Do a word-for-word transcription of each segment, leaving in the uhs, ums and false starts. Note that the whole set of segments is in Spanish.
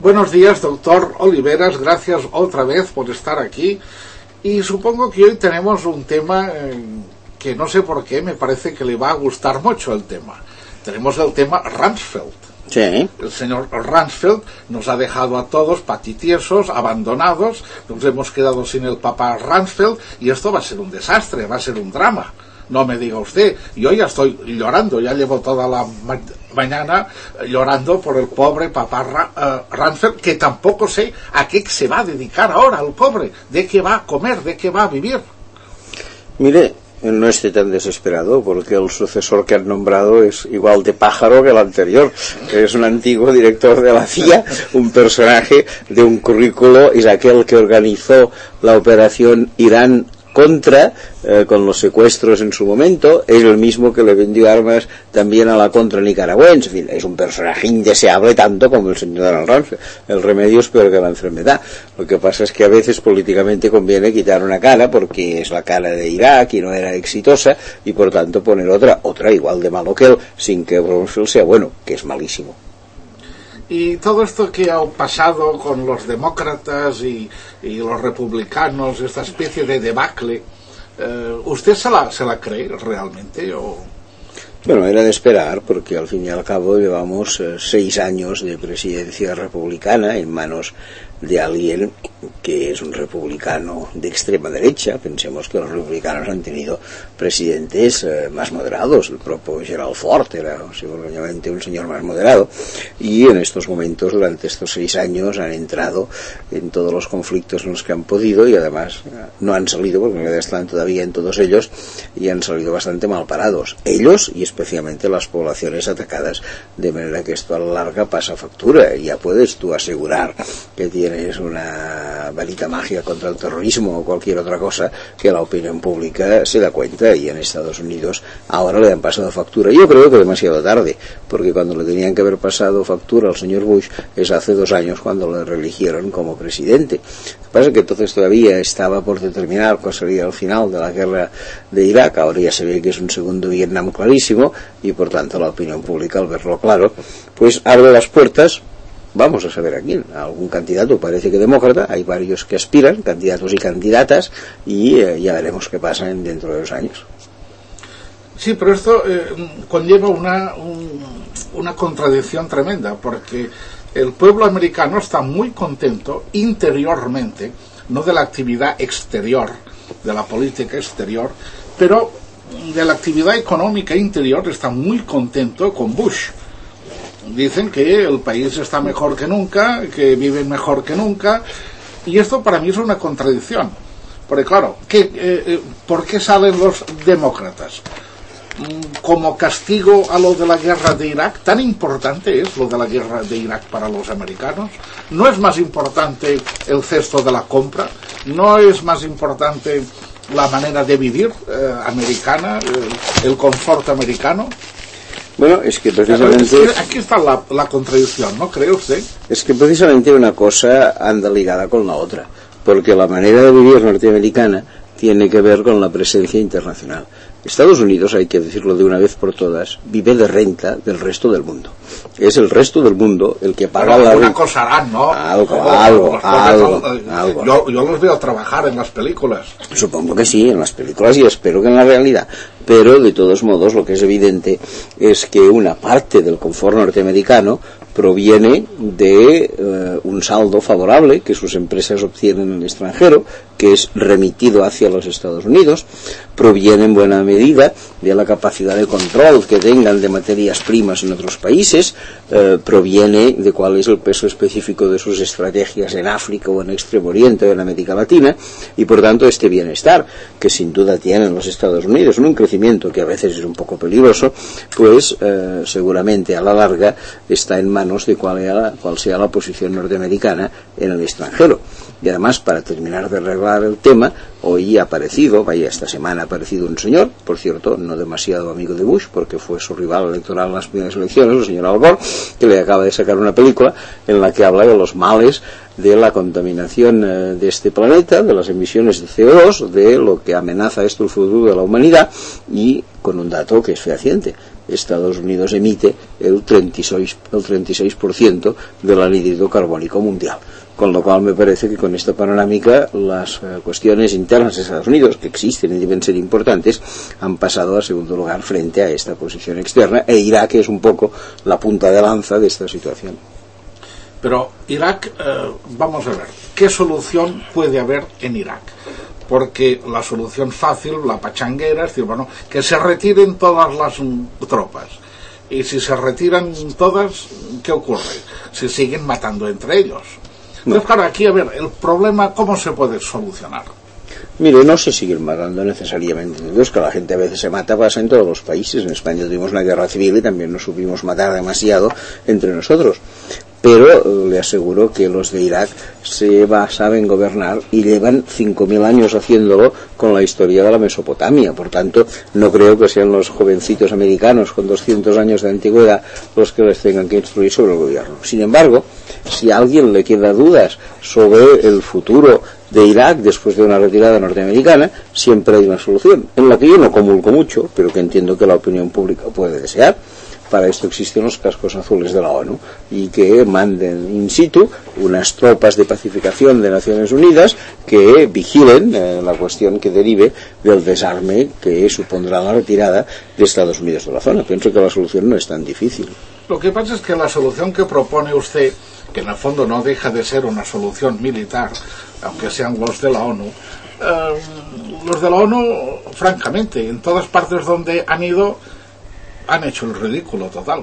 Buenos días, doctor Oliveras, gracias otra vez por estar aquí. Y supongo que hoy tenemos un tema eh, que no sé por qué, me parece que le va a gustar mucho el tema. Tenemos el tema Rumsfeld. Sí. El señor Rumsfeld nos ha dejado a todos patitiesos, abandonados, nos hemos quedado sin el papá Rumsfeld y esto va a ser un desastre, va a ser un drama. No me diga usted, yo ya estoy llorando, ya llevo toda la ma- mañana llorando por el pobre papá Ra- uh, Rumsfeld, que tampoco sé a qué se va a dedicar ahora el pobre, de qué va a comer, de qué va a vivir. Mire, no esté tan desesperado, porque el sucesor que han nombrado es igual de pájaro que el anterior, que es un antiguo director de la C I A, un personaje de un currículo, es aquel que organizó la operación Irán contra, eh, con los secuestros en su momento, es el mismo que le vendió armas también a la contra nicaragüense. En fin, es un personaje indeseable tanto como el señor Donald Rumsfeld. El remedio es peor que la enfermedad. Lo que pasa es que a veces políticamente conviene quitar una cara porque es la cara de Irak y no era exitosa, y por tanto poner otra, otra igual de malo que él, sin que Rumsfeld sea bueno, que es malísimo. Y todo esto que ha pasado con los demócratas y, y los republicanos, esta especie de debacle, eh, ¿usted se la, se la cree realmente? O... Bueno, era de esperar, porque al fin y al cabo llevamos eh, seis años de presidencia republicana en manos de alguien que es un republicano de extrema derecha. Pensemos que los republicanos han tenido presidentes eh, más moderados. El propio Gerald Ford era seguramente un señor más moderado, y en estos momentos, durante estos seis años, han entrado en todos los conflictos en los que han podido, y además eh, no han salido, porque están todavía en todos ellos, y han salido bastante mal parados, ellos y especialmente las poblaciones atacadas, de manera que esto a la larga pasa factura. Y ya puedes tú asegurar que tienes una varita mágica contra el terrorismo o cualquier otra cosa, que la opinión pública se da cuenta, y en Estados Unidos ahora le han pasado factura. Yo creo que demasiado tarde, porque cuando le tenían que haber pasado factura al señor Bush es hace dos años, cuando le reeligieron como presidente. Lo que pasa es que entonces todavía estaba por determinar cuál sería el final de la guerra de Irak. Ahora ya se ve que es un segundo Vietnam clarísimo, y por tanto la opinión pública, al verlo claro, pues abre las puertas. Vamos a saber a quién, a algún candidato, parece que demócrata, hay varios que aspiran, candidatos y candidatas, y eh, ya veremos qué pasa en, dentro de dos años. Sí, pero esto eh, conlleva una, un, una contradicción tremenda, porque el pueblo americano está muy contento interiormente, no de la actividad exterior, de la política exterior, pero de la actividad económica interior está muy contento con Bush. Dicen que el país está mejor que nunca, que viven mejor que nunca, y esto para mí es una contradicción. Porque claro, ¿qué, eh, ¿por qué salen los demócratas? Como castigo a lo de la guerra de Irak. ¿Tan importante es lo de la guerra de Irak para los americanos? ¿No es más importante el cesto de la compra? ¿No es más importante la manera de vivir eh, americana, eh, el confort americano? Bueno, es que precisamente... Aquí está la, la contradicción, ¿no cree usted? Es que precisamente una cosa anda ligada con la otra, porque la manera de vivir norteamericana tiene que ver con la presencia internacional. Estados Unidos, hay que decirlo de una vez por todas, vive de renta del resto del mundo. Es el resto del mundo el que paga Pero la una cosa harán, ¿no? Algo, Como, algo, algo, son, algo. Yo, yo los veo trabajar en las películas. Supongo que sí, en las películas, y espero que en la realidad. Pero, de todos modos, lo que es evidente es que una parte del confort norteamericano proviene de eh, un saldo favorable que sus empresas obtienen en el extranjero, que es remitido hacia los Estados Unidos, proviene en buena medida de la capacidad de control que tengan de materias primas en otros países, eh, proviene de cuál es el peso específico de sus estrategias en África o en Extremo Oriente o en América Latina, y por tanto este bienestar que sin duda tienen los Estados Unidos, un crecimiento que a veces es un poco peligroso, pues eh, seguramente a la larga está en manos de cuál, era, cuál sea la posición norteamericana en el extranjero. Y además, para terminar de arreglar el tema, hoy ha aparecido, vaya, esta semana ha aparecido un señor, por cierto, no demasiado amigo de Bush, porque fue su rival electoral en las primeras elecciones, el señor Al Gore, que le acaba de sacar una película en la que habla de los males de la contaminación eh, de este planeta, de las emisiones de C O dos, de lo que amenaza esto el futuro de la humanidad, y con un dato que es fehaciente. Estados Unidos emite el treinta y seis, el treinta y seis por ciento del anhídrido carbónico mundial. Con lo cual me parece que con esta panorámica las eh, cuestiones internas de Estados Unidos, que existen y deben ser importantes, han pasado a segundo lugar frente a esta posición externa, e Irak es un poco la punta de lanza de esta situación. Pero Irak, eh, vamos a ver, ¿qué solución puede haber en Irak? Porque la solución fácil, la pachanguera, es decir, bueno, que se retiren todas las mm, tropas. Y si se retiran todas, ¿qué ocurre? Se siguen matando entre ellos. Entonces, claro, aquí, a ver, el problema, ¿cómo se puede solucionar? Mire, no se siguen matando necesariamente. Es que la gente a veces se mata, pasa en todos los países. En España tuvimos una guerra civil y también nos supimos matar demasiado entre nosotros. Pero le aseguro que los de Irak se va, saben gobernar y llevan cinco mil años haciéndolo con la historia de la Mesopotamia. Por tanto, no creo que sean los jovencitos americanos con doscientos años de antigüedad los que les tengan que instruir sobre el gobierno. Sin embargo, si a alguien le queda dudas sobre el futuro de Irak después de una retirada norteamericana, siempre hay una solución, en la que yo no comulgo mucho, pero que entiendo que la opinión pública puede desear. Para esto existen los cascos azules de la ONU y que manden in situ unas tropas de pacificación de Naciones Unidas que vigilen eh, la cuestión que derive del desarme que supondrá la retirada de Estados Unidos de la zona. Pienso que la solución no es tan difícil. Lo que pasa es que la solución que propone usted, que en el fondo no deja de ser una solución militar, aunque sean los de la ONU, eh, los de la ONU, francamente, en todas partes donde han ido, han hecho el ridículo total.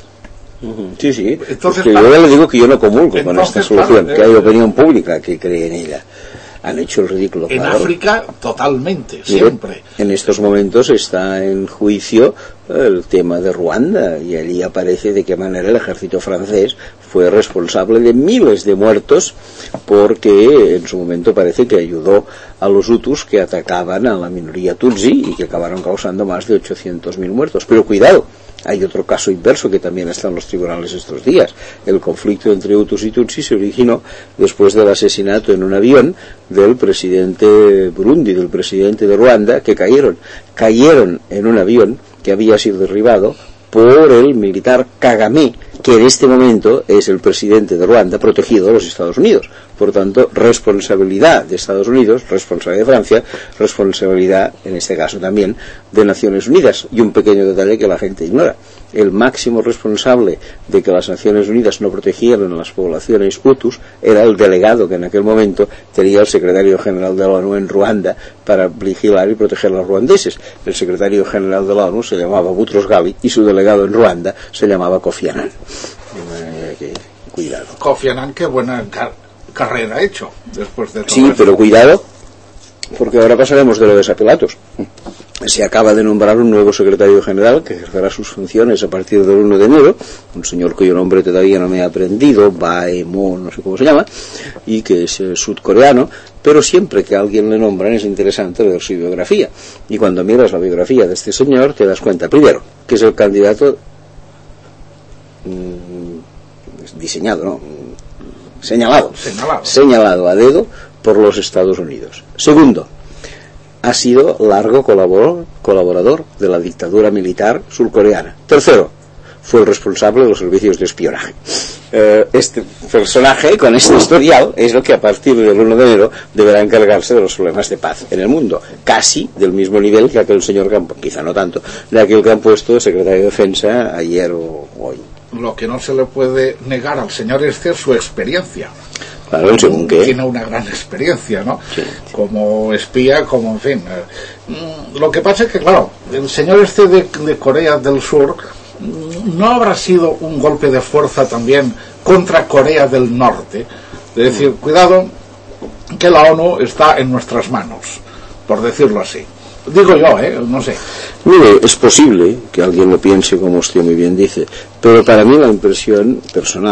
Sí, sí. Entonces, es que yo le digo que yo no comulgo entonces, con esta solución, claro, que hay opinión pública que cree en ella. Han hecho el ridículo. En claro. África, totalmente, Mire, siempre. En estos momentos está en juicio el tema de Ruanda y allí aparece de qué manera el ejército francés fue responsable de miles de muertos porque en su momento parece que ayudó a los hutus que atacaban a la minoría tutsi y que acabaron causando más de ochocientos mil muertos. Pero cuidado, hay otro caso inverso que también está en los tribunales estos días. El conflicto entre hutus y tutsis se originó después del asesinato en un avión del presidente Burundi, del presidente de Ruanda, que cayeron. Cayeron en un avión que había sido derribado por el militar Kagame, que en este momento es el presidente de Ruanda, protegido de los Estados Unidos. Por tanto, responsabilidad de Estados Unidos, responsabilidad de Francia, responsabilidad, en este caso también, de Naciones Unidas. Y un pequeño detalle que la gente ignora. El máximo responsable de que las Naciones Unidas no protegieran a las poblaciones hutus era el delegado que en aquel momento tenía el secretario general de la ONU en Ruanda para vigilar y proteger a los ruandeses. El secretario general de la ONU se llamaba Boutros Ghali y su delegado en Ruanda se llamaba Kofi Annan. Eh, cuidado. Kofi Annan, qué buena car carrera ha hecho después de todo. Sí, eso. Pero cuidado, porque ahora pasaremos de lo de Pilatos. Se acaba de nombrar un nuevo secretario general que ejercerá sus funciones a partir del uno de enero, un señor cuyo nombre todavía no me he aprendido, Bae Mo, no sé cómo se llama, y que es eh, sudcoreano, pero siempre que a alguien le nombran es interesante leer su biografía. Y cuando miras la biografía de este señor te das cuenta, primero, que es el candidato mmm, diseñado, ¿no? Señalado, señalado, señalado a dedo por los Estados Unidos. Segundo, ha sido largo colaborador, colaborador de la dictadura militar surcoreana. Tercero, fue el responsable de los servicios de espionaje. Eh, este personaje, con este historial, es el que a partir del uno de enero deberá encargarse de los problemas de paz en el mundo, casi del mismo nivel que aquel señor Campo, quizá no tanto, de aquel que han puesto de secretario de Defensa ayer o hoy. Lo que no se le puede negar al señor este es su experiencia. Claro, según qué. Tiene una gran experiencia, ¿no? Sí. Como espía, como en fin. Eh, lo que pasa es que, claro, el señor este de, de Corea del Sur no habrá sido un golpe de fuerza también contra Corea del Norte. Es decir, cuidado, que la ONU está en nuestras manos, por decirlo así. Digo yo, ¿eh? No sé. Mire, es posible que alguien lo piense como usted muy bien dice, pero para mí la impresión personal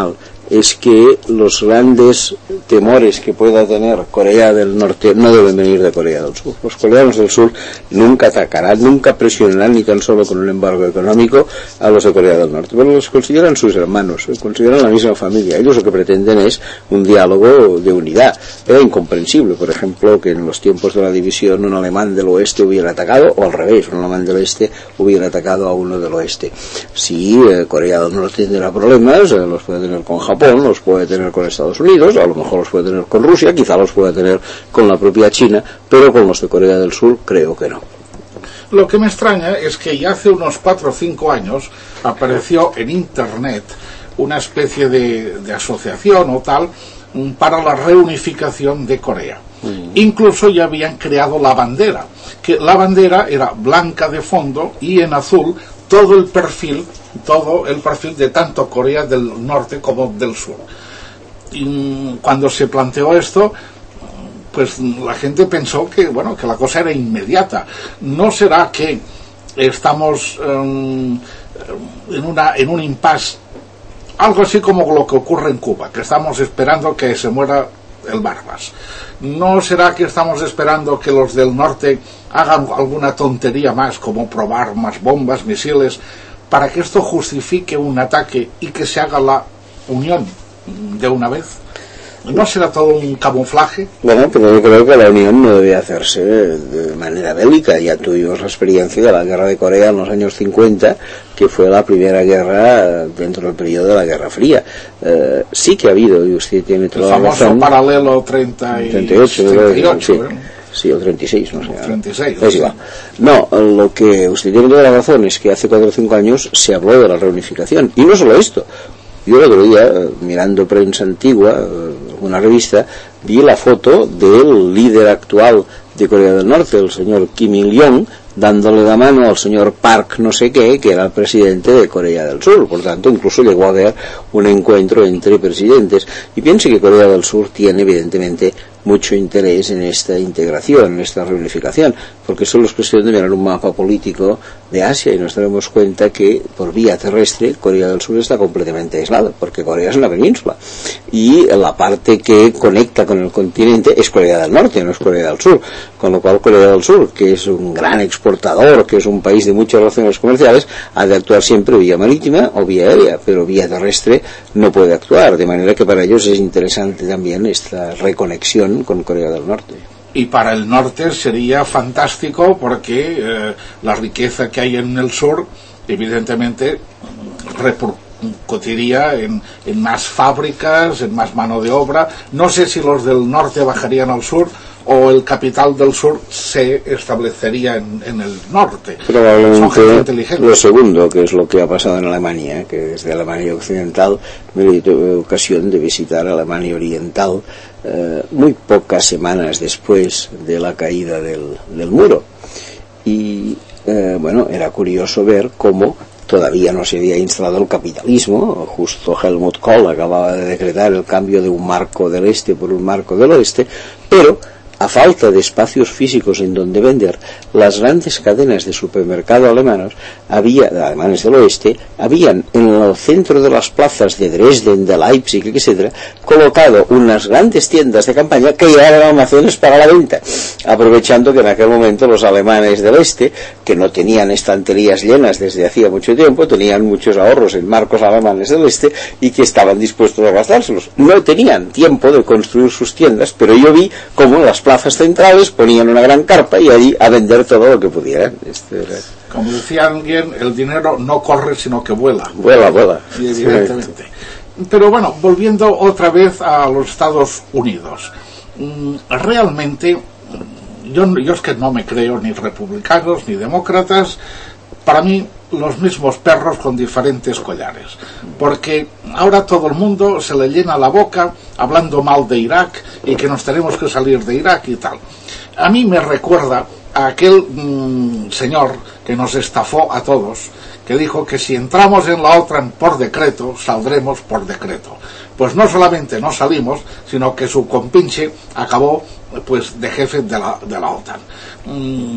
es que los grandes temores que pueda tener Corea del Norte no deben venir de Corea del Sur. Los coreanos del Sur nunca atacarán, nunca presionarán ni tan solo con un embargo económico a los de Corea del Norte, pero los consideran sus hermanos, los consideran la misma familia. Ellos lo que pretenden es un diálogo de unidad. Era incomprensible, por ejemplo, que en los tiempos de la división un alemán del oeste hubiera atacado, o al revés, un alemán del este hubiera atacado a uno del oeste. Si eh, Corea del Norte tendrá problemas, eh, los puede tener con Japón, los puede tener con Estados Unidos, a lo mejor los puede tener con Rusia, quizá los pueda tener con la propia China, pero con los de Corea del Sur creo que no. Lo que me extraña es que ya hace unos cuatro o cinco años apareció en Internet una especie de, de asociación o tal para la reunificación de Corea. Mm. Incluso ya habían creado la bandera, que la bandera era blanca de fondo y en azul todo el perfil, todo el perfil de tanto Corea del Norte como del Sur. Y cuando se planteó esto, pues la gente pensó que, bueno, que la cosa era inmediata. ¿No será que estamos um, en una en un impasse, algo así como lo que ocurre en Cuba, que estamos esperando que se muera el Barbas? ¿No será que estamos esperando que los del norte hagan alguna tontería más, como probar más bombas, misiles, para que esto justifique un ataque y que se haga la unión de una vez? ¿No será todo un camuflaje? Bueno, pero yo creo que la unión no debe hacerse de manera bélica. Ya tuvimos la experiencia de la guerra de Corea en los años cincuenta, que fue la primera guerra dentro del periodo de la Guerra Fría. Eh, sí que ha habido, y usted tiene toda la razón. El famoso paralelo treinta y ocho, treinta y ocho, sí. Sí, o treinta y seis, no sé. treinta y seis. Pues igual. No, lo que usted tiene toda la razón es que hace cuatro o cinco años se habló de la reunificación. Y no solo esto. Yo el otro día, mirando prensa antigua, una revista, vi la foto del líder actual de Corea del Norte, el señor Kim Il-jong, dándole la mano al señor Park no sé qué, que era el presidente de Corea del Sur. Por tanto, incluso llegó a haber un encuentro entre presidentes. Y pienso que Corea del Sur tiene, evidentemente, mucho interés en esta integración, en esta reunificación, porque solo es cuestión de mirar un mapa político de Asia y nos daremos cuenta que por vía terrestre Corea del Sur está completamente aislada, porque Corea es una península y la parte que conecta con el continente es Corea del Norte, no es Corea del Sur, con lo cual Corea del Sur, que es un gran exportador, que es un país de muchas relaciones comerciales, ha de actuar siempre vía marítima o vía aérea, pero vía terrestre no puede actuar, de manera que para ellos es interesante también esta reconexión con Corea del Norte. Y para el norte sería fantástico porque eh, la riqueza que hay en el sur evidentemente repercutiría en, en más fábricas, en más mano de obra. No sé si los del norte bajarían al sur o el capital del sur se establecería en, en el norte. Probablemente lo segundo, que es lo que ha pasado en Alemania, que desde Alemania Occidental me tuve ocasión de visitar Alemania Oriental eh, muy pocas semanas después de la caída del, del muro. Y eh, bueno, era curioso ver cómo todavía no se había instalado el capitalismo. Justo Helmut Kohl acababa de decretar el cambio de un marco del este por un marco del oeste, pero a falta de espacios físicos en donde vender, las grandes cadenas de supermercado alemanos, había, alemanes del oeste, habían en el centro de las plazas de Dresden, de Leipzig, etcétera, colocado unas grandes tiendas de campaña que ya eran almacenes para la venta, aprovechando que en aquel momento los alemanes del este, que no tenían estanterías llenas desde hacía mucho tiempo, tenían muchos ahorros en marcos alemanes del este y que estaban dispuestos a gastárselos. No tenían tiempo de construir sus tiendas, pero yo vi cómo en las plazas centrales ponían una gran carpa y allí a vender todo lo que pudieran. Este era... Como decía alguien, el dinero no corre sino que vuela. Vuela, vuela. Sí, evidentemente. Sí. Pero bueno, volviendo otra vez a los Estados Unidos. Realmente, yo, yo es que no me creo ni republicanos ni demócratas. Para mí, los mismos perros con diferentes collares, porque ahora todo el mundo se le llena la boca hablando mal de Irak y que nos tenemos que salir de Irak y tal. A mí me recuerda a aquel mmm, señor que nos estafó a todos, que dijo que si entramos en la OTAN por decreto, saldremos por decreto. pues no solamente no salimos, sino que su compinche acabó pues de jefe de la, de la OTAN. Mm,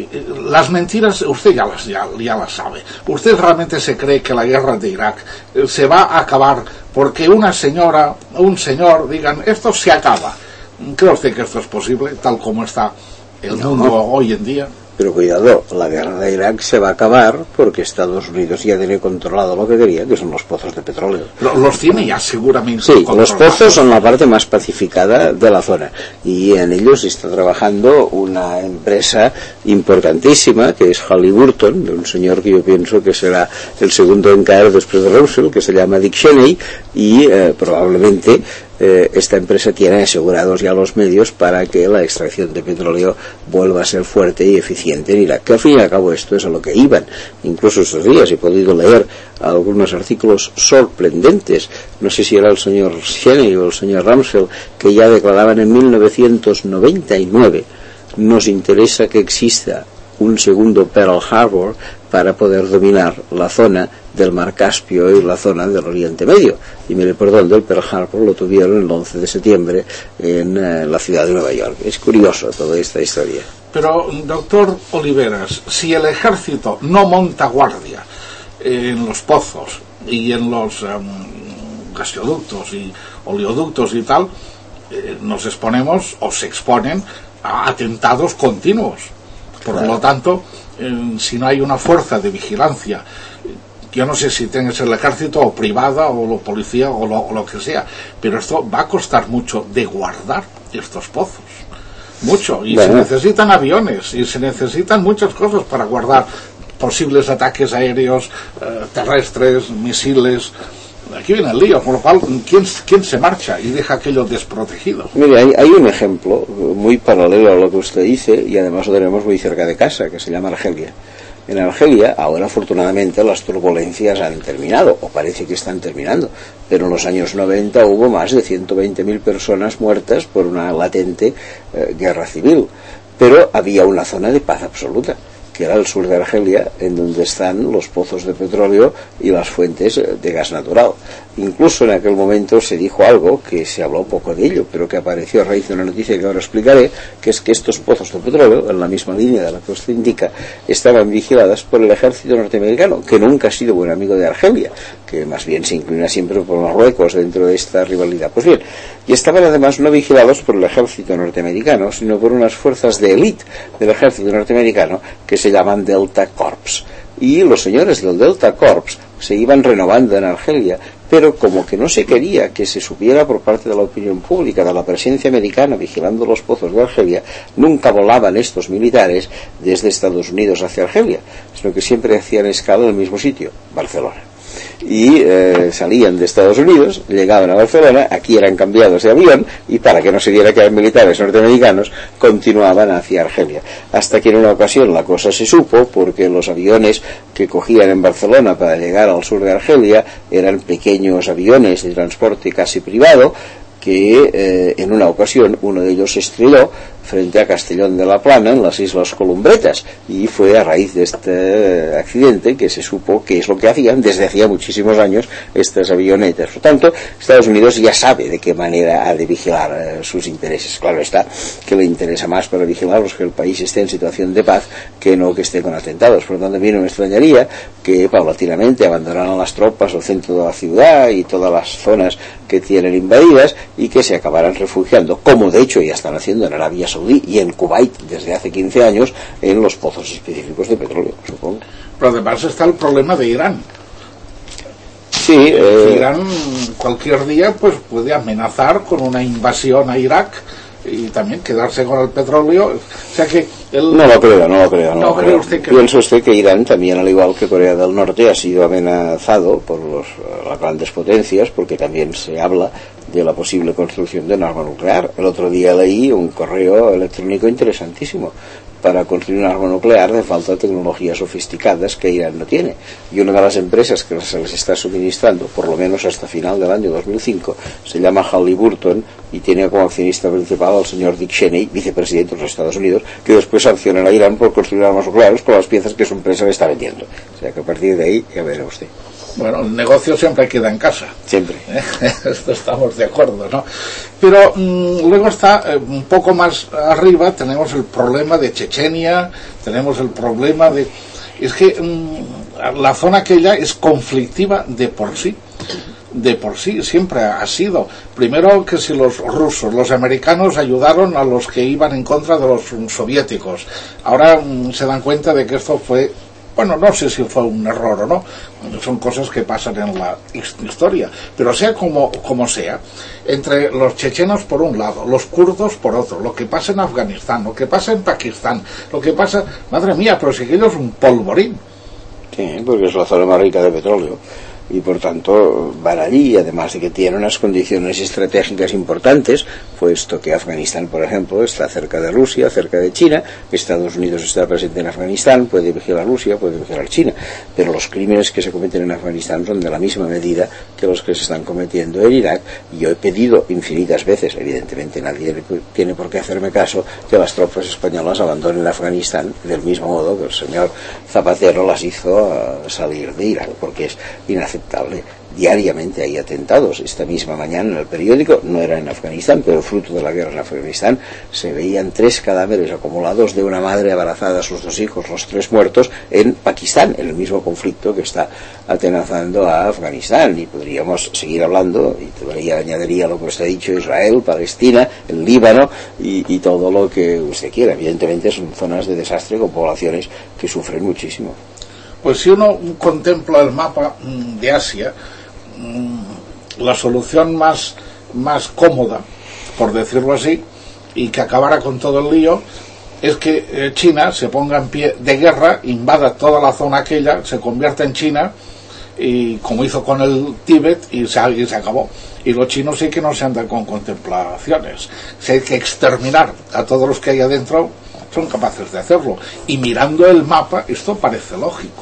las mentiras usted ya las, ya, ya las sabe. Usted realmente se cree que la guerra de Irak se va a acabar porque una señora, un señor digan esto se acaba. ¿Cree usted que esto es posible tal como está el mundo no. hoy en día? Pero cuidado, la guerra de Irak se va a acabar porque Estados Unidos ya tiene controlado lo que quería, que son los pozos de petróleo. Los tiene ya seguramente. Sí, los pozos son la parte más pacificada de la zona y en ellos está trabajando una empresa importantísima que es Halliburton, de un señor que yo pienso que será el segundo en caer después de Rumsfeld, que se llama Dick Cheney, y eh, probablemente Eh, esta empresa tiene asegurados ya los medios para que la extracción de petróleo vuelva a ser fuerte y eficiente en Irak, que al fin y al cabo esto es a lo que iban. Incluso estos días he podido leer algunos artículos sorprendentes, no sé si era el señor Cheney o el señor Rumsfeld, que ya declaraban en mil novecientos noventa y nueve: nos interesa que exista un segundo Pearl Harbor para poder dominar la zona del Mar Caspio y la zona del Oriente Medio. Y mire, perdón, del Pearl Harbor lo tuvieron el once de septiembre en eh, la ciudad de Nueva York. Es curioso toda esta historia. Pero, doctor Oliveras, si el ejército no monta guardia en los pozos y en los um, gasoductos y oleoductos y tal, eh, nos exponemos o se exponen a atentados continuos. Por claro. lo tanto, eh, si no hay una fuerza de vigilancia, yo no sé si tienes el ejército o privada o la policía o lo, o lo que sea, pero esto va a costar mucho de guardar estos pozos, mucho, y bueno. se necesitan aviones y se necesitan muchas cosas para guardar posibles ataques aéreos, eh, terrestres, misiles. Aquí viene el lío, por lo cual, ¿quién, quién se marcha y deja aquello desprotegido? Mire, hay, hay un ejemplo muy paralelo a lo que usted dice, y además lo tenemos muy cerca de casa, que se llama Argelia. En Argelia, ahora afortunadamente las turbulencias han terminado, o parece que están terminando, pero en los años noventa hubo más de ciento veinte mil personas muertas por una latente eh, guerra civil, pero había una zona de paz absoluta, que era el sur de Argelia, en donde están los pozos de petróleo y las fuentes de gas natural. Incluso en aquel momento se dijo algo, que se habló poco de ello, pero que apareció a raíz de una noticia que ahora explicaré, que es que estos pozos de petróleo, en la misma línea de la que usted indica, estaban vigiladas por el ejército norteamericano, que nunca ha sido buen amigo de Argelia, que más bien se inclina siempre por Marruecos dentro de esta rivalidad. Pues bien, y estaban además no vigilados por el ejército norteamericano, sino por unas fuerzas de élite del ejército norteamericano que se llaman Delta Corps. Y los señores del Delta Corps se iban renovando en Argelia, pero como que no se quería que se supiera por parte de la opinión pública de la presencia americana vigilando los pozos de Argelia, nunca volaban estos militares desde Estados Unidos hacia Argelia, sino que siempre hacían escala en el mismo sitio, Barcelona. Y eh, salían de Estados Unidos, llegaban a Barcelona, aquí eran cambiados de avión, y para que no se diera que eran militares norteamericanos, continuaban hacia Argelia. Hasta que en una ocasión la cosa se supo, porque los aviones que cogían en Barcelona para llegar al sur de Argelia eran pequeños aviones de transporte casi privado, que eh, en una ocasión uno de ellos se estrelló frente a Castellón de la Plana, en las Islas Columbretas, y fue a raíz de este accidente que se supo qué es lo que hacían desde hacía muchísimos años estas avionetas. Por lo tanto, Estados Unidos ya sabe de qué manera ha de vigilar eh, sus intereses. Claro está que le interesa más para vigilarlos que el país esté en situación de paz que no que esté con atentados. Por lo tanto, a mí no me extrañaría que paulatinamente abandonaran las tropas el centro de la ciudad y todas las zonas que tienen invadidas y que se acabaran refugiando, como de hecho ya están haciendo en Arabia Saudí y en Kuwait desde hace quince años, en los pozos específicos de petróleo, supongo. Pero además está el problema de Irán. Sí, eh... Irán cualquier día pues puede amenazar con una invasión a Irak y también quedarse con el petróleo. O sea que el... no lo creo, no lo creo. No, no lo creo. Usted que... Piensa usted que Irán también, al igual que Corea del Norte, ha sido amenazado por los, las grandes potencias, porque también se habla de la posible construcción de un arma nuclear. El otro día leí un correo electrónico interesantísimo. Para construir un arma nuclear hace falta tecnologías sofisticadas que Irán no tiene. Y una de las empresas que se les está suministrando, por lo menos hasta final del año dos mil cinco, se llama Halliburton y tiene como accionista principal al señor Dick Cheney, vicepresidente de los Estados Unidos, que después sanciona a Irán por construir armas nucleares con las piezas que su empresa le está vendiendo. O sea que a partir de ahí ya verá usted. Bueno, el negocio siempre queda en casa. Siempre. Esto estamos de acuerdo, ¿no? Pero mmm, luego está eh, un poco más arriba, tenemos el problema de Chechenia, tenemos el problema de... Es que mmm, la zona aquella es conflictiva de por sí. De por sí, siempre ha sido. Primero que si los rusos, los americanos ayudaron a los que iban en contra de los soviéticos. Ahora mmm, se dan cuenta de que esto fue... Bueno, no sé si fue un error o no, son cosas que pasan en la historia, pero sea como, como sea, entre los chechenos por un lado, los kurdos por otro, lo que pasa en Afganistán, lo que pasa en Pakistán, lo que pasa, madre mía, pero si aquello es un polvorín. Sí, porque es la zona más rica de petróleo. Y por tanto van allí, además de que tiene unas condiciones estratégicas importantes, puesto que Afganistán, por ejemplo, está cerca de Rusia, cerca de China, Estados Unidos está presente en Afganistán, puede vigilar Rusia, puede vigilar China, pero los crímenes que se cometen en Afganistán son de la misma medida que los que se están cometiendo en Irak. Y yo he pedido infinitas veces, evidentemente nadie tiene por qué hacerme caso, que las tropas españolas abandonen Afganistán del mismo modo que el señor Zapatero las hizo a salir de Irak, porque es inaceptable. Diariamente hay atentados. Esta misma mañana en el periódico, no era en Afganistán, pero fruto de la guerra en Afganistán, se veían tres cadáveres acumulados de una madre embarazada a sus dos hijos, los tres muertos, en Pakistán, en el mismo conflicto que está atenazando a Afganistán. Y podríamos seguir hablando, y todavía añadiría lo que usted ha dicho, Israel, Palestina, el Líbano y, y todo lo que usted quiera. Evidentemente son zonas de desastre con poblaciones que sufren muchísimo. Pues si uno contempla el mapa de Asia, la solución más, más cómoda, por decirlo así, y que acabara con todo el lío, es que China se ponga en pie de guerra, invada toda la zona aquella, se convierta en China, y como hizo con el Tíbet, y se, y se acabó. Y los chinos sí que no se andan con contemplaciones. Si hay que exterminar a todos los que hay adentro, son capaces de hacerlo. Y mirando el mapa, esto parece lógico.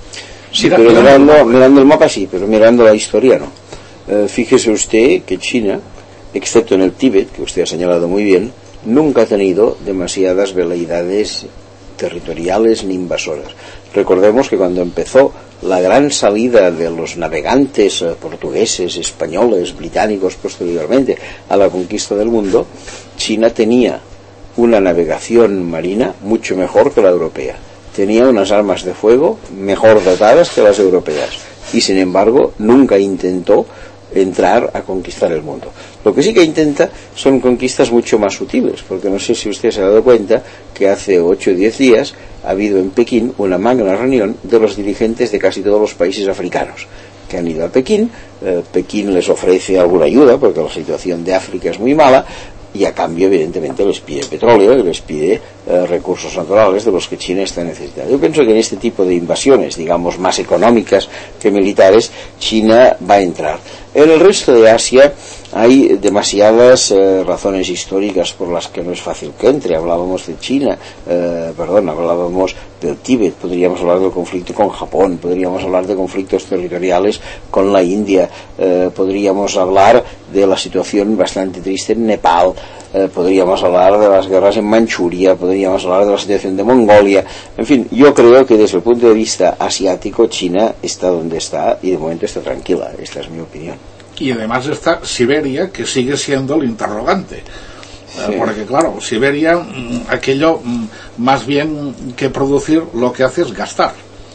Sí, Mira, pero mirando, mirando el mapa sí, pero mirando la historia no. Eh, fíjese usted que China, excepto en el Tíbet, que usted ha señalado muy bien, nunca ha tenido demasiadas veleidades territoriales ni invasoras. Recordemos que cuando empezó la gran salida de los navegantes eh, portugueses, españoles, británicos posteriormente a la conquista del mundo, China tenía una navegación marina mucho mejor que la europea. Tenía unas armas de fuego mejor dotadas que las europeas y sin embargo nunca intentó entrar a conquistar el mundo. Lo que sí que intenta son conquistas mucho más sutiles, porque no sé si usted se ha dado cuenta que hace ocho o diez días ha habido en Pekín una magna reunión de los dirigentes de casi todos los países africanos que han ido a Pekín. eh, Pekín les ofrece alguna ayuda porque la situación de África es muy mala, y a cambio evidentemente les pide petróleo y les pide eh, recursos naturales de los que China está necesitada. Yo pienso que en este tipo de invasiones, digamos más económicas que militares, China va a entrar. En el resto de Asia hay demasiadas eh, razones históricas por las que no es fácil que entre. Hablábamos de China, eh, perdón, hablábamos del Tíbet, podríamos hablar del conflicto con Japón, podríamos hablar de conflictos territoriales con la India, eh, podríamos hablar de la situación bastante triste en Nepal, eh, podríamos hablar de las guerras en Manchuria, podríamos hablar de la situación de Mongolia. En fin, yo creo que desde el punto de vista asiático China está donde está y de momento está tranquila. Esta es mi opinión. Y además está Siberia, que sigue siendo el interrogante. Sí. Porque claro, Siberia, aquello más bien que producir, lo que hace es gastar.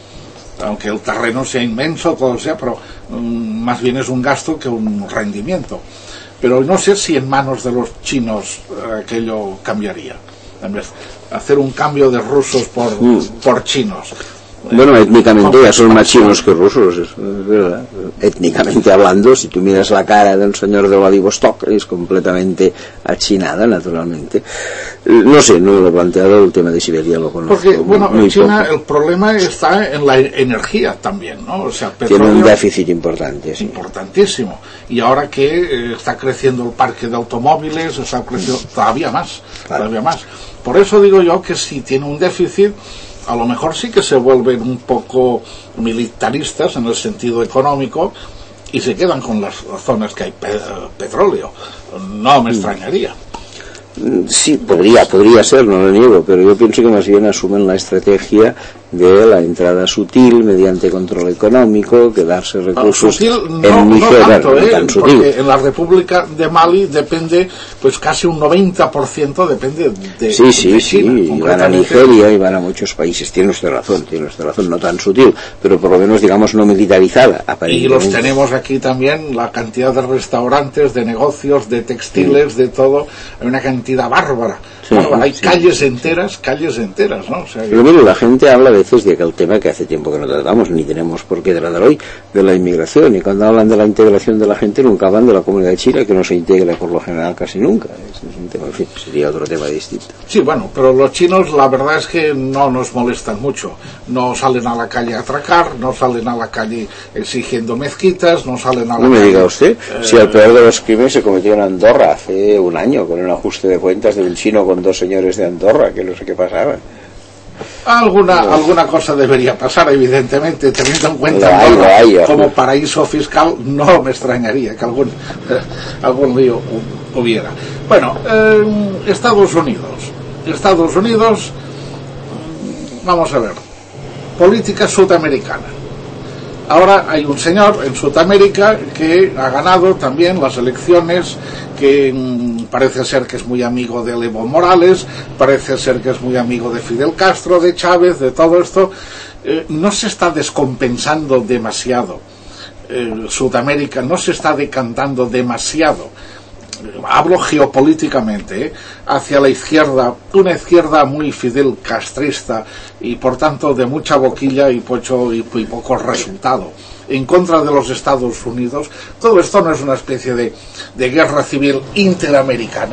Aunque el terreno sea inmenso, todo sea, pero um, más bien es un gasto que un rendimiento. Pero no sé si en manos de los chinos uh, aquello cambiaría. En vez de hacer un cambio de rusos por, mm. por chinos. Bueno, étnicamente ya son más chinos que rusos, es verdad. Étnicamente hablando, si tú miras la cara del señor de Vladivostok, es completamente achinada, naturalmente. No sé, no lo he planteado, el tema de Siberia lo conozco. Porque, bueno, en China poco. El problema está en la energía también, ¿no? O sea, petróleo, tiene un déficit importante, sí. Importantísimo. Y ahora que eh, está creciendo el parque de automóviles, está creciendo todavía más, claro. todavía más. Por eso digo yo que si tiene un déficit, a lo mejor sí que se vuelven un poco militaristas en el sentido económico y se quedan con las zonas que hay pe- petróleo. No me extrañaría. Sí, podría, podría ser, no lo niego, pero yo pienso que más bien asumen la estrategia de la entrada sutil mediante control económico, quedarse recursos sutil, no, en Nigeria, no tanto, no eh, tan sutil. Porque en la República de Mali depende, pues casi un noventa por ciento depende de sí, sí, de sí, China, y van a Nigeria y van a muchos países. Tiene usted razón, tiene usted razón, no tan sutil, pero por lo menos, digamos, no militarizada, y los tenemos aquí también, la cantidad de restaurantes, de negocios, de textiles, sí. de todo, hay una cantidad bárbara. Sí, bárbara. Hay sí. calles enteras, calles enteras, ¿no? O sea, pero mire, la gente habla a veces de que el tema que hace tiempo que no tratamos, ni tenemos por qué tratar hoy, de la inmigración, y cuando hablan de la integración de la gente nunca hablan de la comunidad china, que no se integra por lo general casi nunca. Es un tema, en fin, sería otro tema distinto. Sí, bueno, pero los chinos la verdad es que no nos molestan mucho, no salen a la calle a atracar, no salen a la calle exigiendo mezquitas, no salen a la no calle... No me diga usted, eh, si el peor de los crímenes se cometió en Andorra hace un año, con un ajuste de cuentas de un chino con dos señores de Andorra, que no sé qué pasaba. Alguna no. alguna cosa debería pasar, evidentemente, teniendo en cuenta hay, Andorra hay, como paraíso fiscal, no me extrañaría que algún, eh, algún lío hubiera. Bueno, eh, Estados Unidos. Estados Unidos, vamos a ver, política sudamericana. Ahora hay un señor en Sudamérica que ha ganado también las elecciones, que mmm, parece ser que es muy amigo de Evo Morales, parece ser que es muy amigo de Fidel Castro, de Chávez, de todo esto. Eh, no se está descompensando demasiado. Eh, Sudamérica no se está decantando demasiado. Hablo geopolíticamente, ¿eh? hacia la izquierda, una izquierda muy Fidel castrista y por tanto de mucha boquilla y, pocho, y, y poco resultado, en contra de los Estados Unidos. Todo esto no es una especie de, de guerra civil interamericana.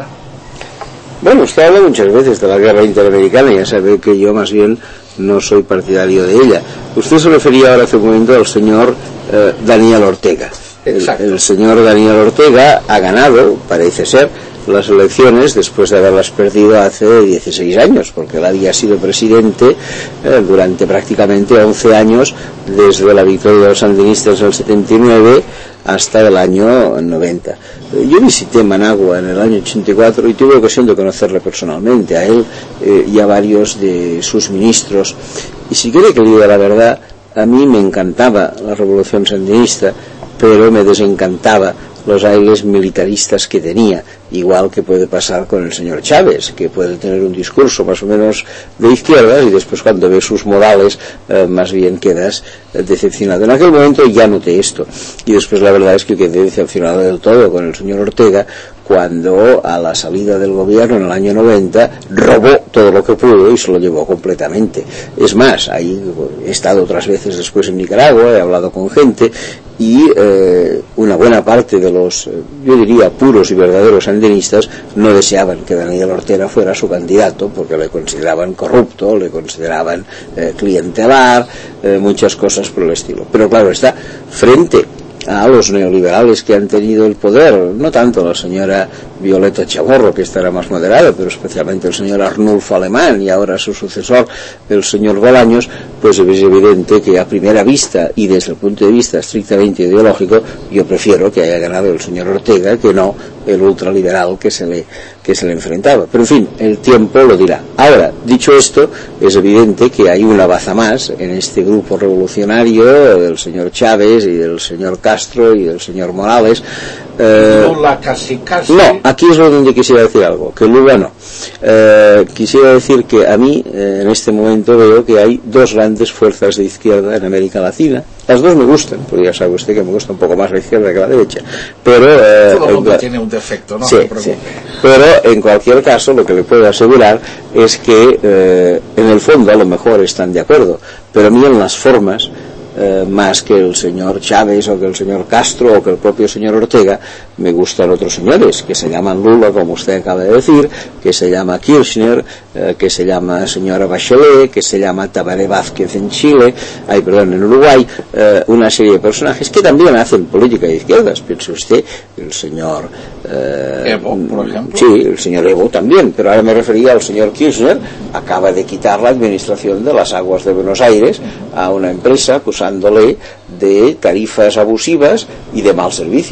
Bueno, usted habla muchas veces de la guerra interamericana, ya sabe que yo más bien no soy partidario de ella. Usted se refería ahora hace un momento al señor eh, Daniel Ortega. El, el señor Daniel Ortega ha ganado, parece ser, las elecciones después de haberlas perdido hace dieciséis años, porque él había sido presidente eh, durante prácticamente once años, desde la victoria de los sandinistas en el setenta y nueve hasta el año noventa. Yo visité Managua en el año ochenta y cuatro y tuve ocasión de conocerle personalmente, a él eh, y a varios de sus ministros. Y si quiere que le diga la verdad, a mí me encantaba la revolución sandinista, pero me desencantaba los aires militaristas que tenía, igual que puede pasar con el señor Chávez, que puede tener un discurso más o menos de izquierda y después cuando ves sus modales eh, más bien quedas eh, decepcionado. En aquel momento ya noté esto y después la verdad es que quedé decepcionado del todo con el señor Ortega, cuando a la salida del gobierno en el año noventa robó todo lo que pudo y se lo llevó completamente. Es más, ahí he estado otras veces después en Nicaragua, he hablado con gente y eh, una buena parte de los, yo diría, puros y verdaderos sandinistas no deseaban que Daniel Ortega fuera su candidato porque le consideraban corrupto, le consideraban eh, clientelar, eh, muchas cosas por el estilo. Pero claro, está frente a los neoliberales que han tenido el poder, no tanto la señora Violeta Chamorro, que estará más moderada, pero especialmente el señor Arnulfo Alemán y ahora su sucesor, el señor Bolaños, pues es evidente que a primera vista y desde el punto de vista estrictamente ideológico, yo prefiero que haya ganado el señor Ortega que no el ultraliberal que se le que se le enfrentaba. Pero en fin, el tiempo lo dirá. Ahora, dicho esto, es evidente que hay una baza más en este grupo revolucionario del señor Chávez y del señor Castro y del señor Morales. Eh, Lula casi casi. No, aquí es donde quisiera decir algo, que Lula no. Eh, quisiera decir que a mí eh, en este momento veo que hay dos grandes fuerzas de izquierda en América Latina. Las dos me gustan, porque ya sabe usted que me gusta un poco más la izquierda que la derecha. Pero eh, todo el mundo eh, tiene un defecto, ¿no? Sí, sí. Pero en cualquier caso lo que le puedo asegurar es que eh, en el fondo a lo mejor están de acuerdo, pero a mí en las formas, Eh, más que el señor Chávez o que el señor Castro o que el propio señor Ortega, me gustan otros señores que se llaman Lula, como usted acaba de decir, que se llama Kirchner, eh, que se llama señora Bachelet, que se llama Tabaré Vázquez en Chile, ay, perdón, en Uruguay, eh, una serie de personajes que también hacen política de izquierdas. Piense usted, el señor eh, Evo, por ejemplo. Sí, el señor Evo también, pero ahora me refería al señor Kirchner. Acaba de quitar la administración de las aguas de Buenos Aires a una empresa acusándole de tarifas abusivas y de mal servicio.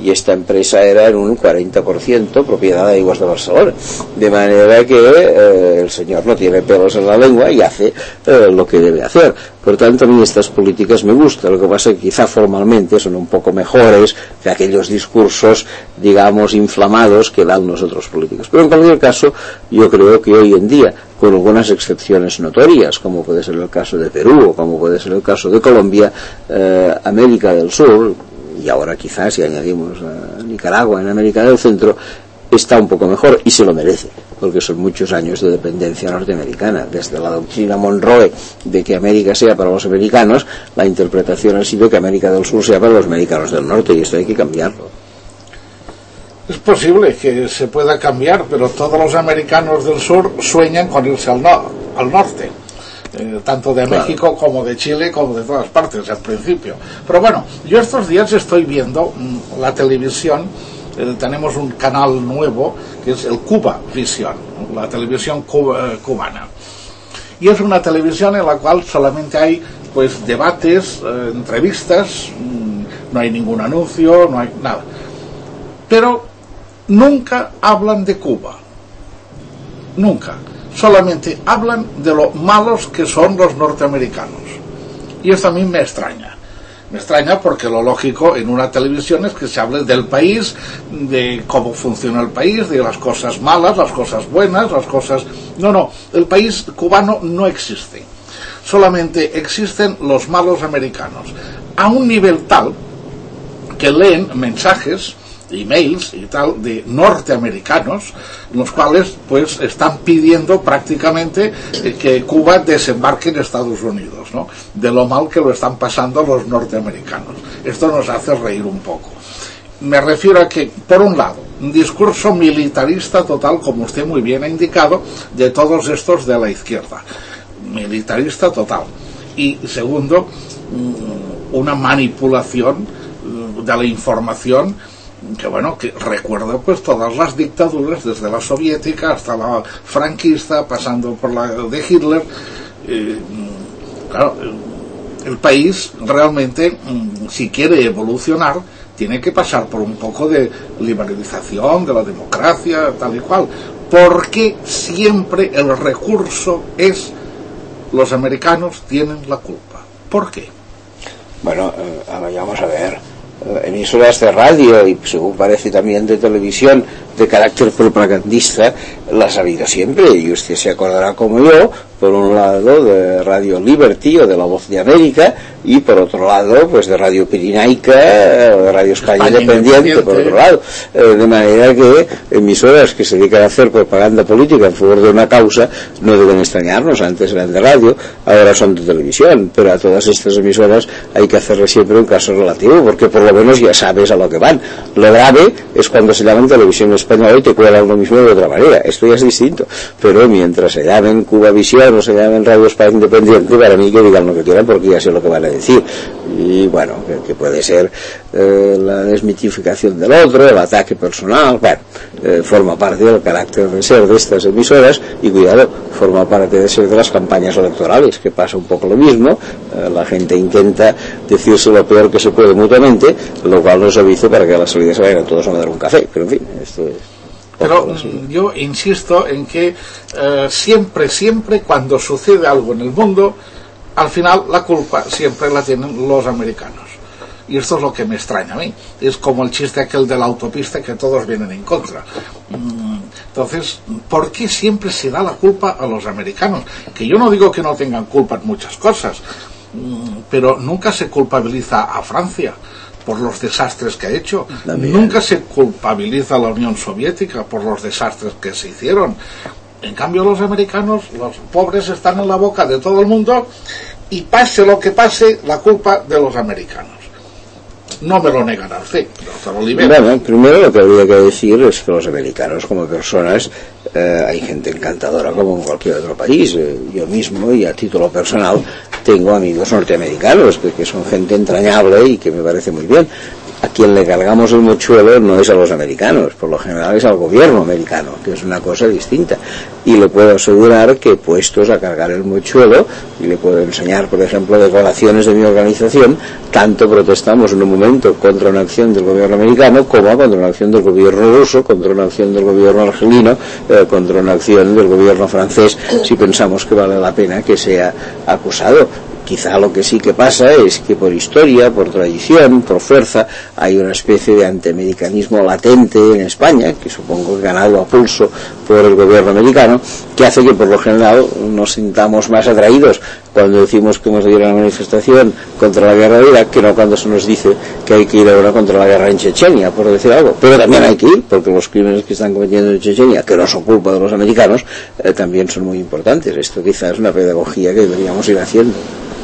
y esta empresa era en un cuarenta por ciento propiedad de Aguas de Barcelona, de manera que eh, el señor no tiene pelos en la lengua y hace eh, lo que debe hacer. Por tanto, a mí estas políticas me gustan. Lo que pasa es que quizá formalmente son un poco mejores que aquellos discursos, digamos, inflamados que dan los otros políticos. Pero en cualquier caso, yo creo que hoy en día, con algunas excepciones notorias, como puede ser el caso de Perú o como puede ser el caso de Colombia, eh, América del Sur, y ahora quizás si añadimos a Nicaragua en América del Centro, está un poco mejor y se lo merece, porque son muchos años de dependencia norteamericana. Desde la doctrina Monroe de que América sea para los americanos, la interpretación ha sido que América del Sur sea para los americanos del norte, y esto hay que cambiarlo. Es posible que se pueda cambiar, pero todos los americanos del sur sueñan con irse al, no, al norte, eh, tanto de claro. México como de Chile, como de todas partes al principio. Pero bueno, yo estos días estoy viendo mmm, la televisión. Eh, tenemos un canal nuevo que es el Cuba Visión, ¿no? La televisión cuba, eh, cubana, y es una televisión en la cual solamente hay pues debates, eh, entrevistas, mmm, no hay ningún anuncio, no hay nada, pero nunca hablan de Cuba, nunca, solamente hablan de lo malos que son los norteamericanos, y esto a mí me extraña. Me extraña porque lo lógico en una televisión es que se hable del país, de cómo funciona el país, de las cosas malas, las cosas buenas, las cosas... No, no, el país cubano no existe. Solamente existen los malos americanos. A un nivel tal que leen mensajes, emails y tal, de norteamericanos, los cuales pues están pidiendo prácticamente eh, que Cuba desembarque en Estados Unidos, ¿no? De lo mal que lo están pasando los norteamericanos. Esto nos hace reír un poco. Me refiero a que, por un lado, un discurso militarista total, como usted muy bien ha indicado, de todos estos de la izquierda. Militarista total. Y segundo, una manipulación de la información que bueno, que recuerda pues todas las dictaduras, desde la soviética hasta la franquista, pasando por la de Hitler. Eh, claro, el país realmente, si quiere evolucionar, tiene que pasar por un poco de liberalización de la democracia, tal y cual, porque siempre el recurso es los americanos tienen la culpa. ¿Por qué? Bueno, eh, vamos a ver, emisoras de radio y según parece también de televisión de carácter propagandista las ha habido siempre, y usted se acordará como yo, por un lado de Radio Liberty o de La Voz de América, y por otro lado pues de Radio Pirinaica o de Radio España, España Independiente, Independiente por otro lado, eh, de manera que emisoras que se dedican a hacer propaganda política en favor de una causa no deben extrañarnos. Antes eran de radio, ahora son de televisión, pero a todas estas emisoras hay que hacerle siempre un caso relativo, porque por lo menos ya sabes a lo que van. Lo grave es cuando se llaman televisión española y te cuelan lo mismo de otra manera. Esto ya es distinto, pero mientras se llamen Cuba Visión o se llamen Radio España Independiente, para mí que digan lo que quieran, porque ya sé lo que van a decir. Y bueno, que, que puede ser eh, la desmitificación del otro, el ataque personal, bueno, eh, forma parte del carácter de ser de estas emisoras, y cuidado, forma parte de ser de las campañas electorales, que pasa un poco lo mismo. Eh, la gente intenta decirse lo peor que se puede mutuamente, lo cual nos avisa para que a la salida se vayan todos a dar un café, pero en fin, esto es... Pero yo insisto en que eh, siempre, siempre cuando sucede algo en el mundo, al final la culpa siempre la tienen los americanos. Y esto es lo que me extraña a mí. Es como el chiste aquel de la autopista, que todos vienen en contra. Entonces, ¿por qué siempre se da la culpa a los americanos? Que yo no digo que no tengan culpa en muchas cosas, pero nunca se culpabiliza a Francia por los desastres que ha hecho. También. Nunca se culpabiliza a la Unión Soviética por los desastres que se hicieron. En cambio, los americanos, los pobres, están en la boca de todo el mundo, y pase lo que pase, la culpa de los americanos. No me lo negará usted, doctor Olivera. Bueno, primero lo que habría que decir es que los americanos como personas, eh, hay gente encantadora como en cualquier otro país. Eh, yo mismo, y a título personal, tengo amigos norteamericanos que, que son gente entrañable y que me parece muy bien. a quien le cargamos el mochuelo no es a los americanos, por lo general es al gobierno americano, que es una cosa distinta. Y le puedo asegurar que puestos a cargar el mochuelo, y le puedo enseñar, por ejemplo, declaraciones de mi organización, tanto protestamos en un momento contra una acción del gobierno americano como contra una acción del gobierno ruso, contra una acción del gobierno argelino, eh, contra una acción del gobierno francés, si pensamos que vale la pena que sea acusado. Quizá lo que sí que pasa es que por historia, por tradición, por fuerza, hay una especie de antiamericanismo latente en España, que supongo que ganado a pulso por el gobierno americano, que hace que por lo general nos sintamos más atraídos cuando decimos que hemos de ir a una manifestación contra la guerra de Irak que no cuando se nos dice que hay que ir ahora contra la guerra en Chechenia, por decir algo. Pero también hay que ir, porque los crímenes que están cometiendo en Chechenia, que no son culpa de los americanos, eh, también son muy importantes. Esto quizás es una pedagogía que deberíamos ir haciendo.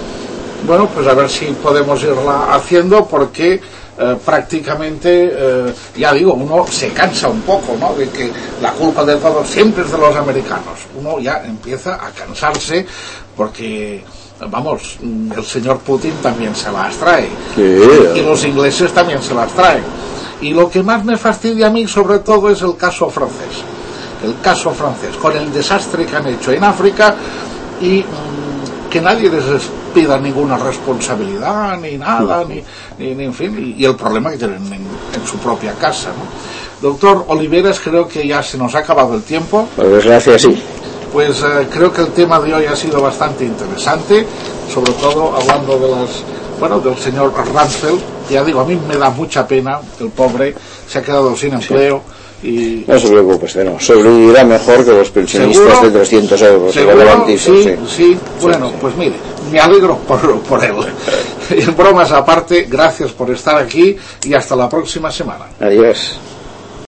Bueno, pues a ver si podemos irla haciendo, porque eh, prácticamente, eh, ya digo, uno se cansa un poco, ¿no?, de que la culpa de todo siempre es de los americanos. Uno ya empieza a cansarse porque, vamos, el señor Putin también se las trae, sí, y los ingleses también se las traen. Y lo que más me fastidia a mí sobre todo es el caso francés, el caso francés, con el desastre que han hecho en África y mmm, que nadie les pida ninguna responsabilidad ni nada, ni, ni, ni en fin, y, y el problema que tienen en, en su propia casa, ¿no? Doctor Oliveras, creo que ya se nos ha acabado el tiempo. Por desgracia, sí. Pues eh, creo que el tema de hoy ha sido bastante interesante, sobre todo hablando de las, bueno, del señor Rumsfeld. Ya digo, a mí me da mucha pena, el pobre se ha quedado sin empleo. Sí. Y no se preocupe, no, sobrevivirá mejor que los pensionistas. ¿Seguro? De trescientos euros. ¿Seguro? Sí, sí, sí. Bueno, sí, pues mire, me alegro por, por él. En bromas aparte, gracias por estar aquí y hasta la próxima semana. Adiós.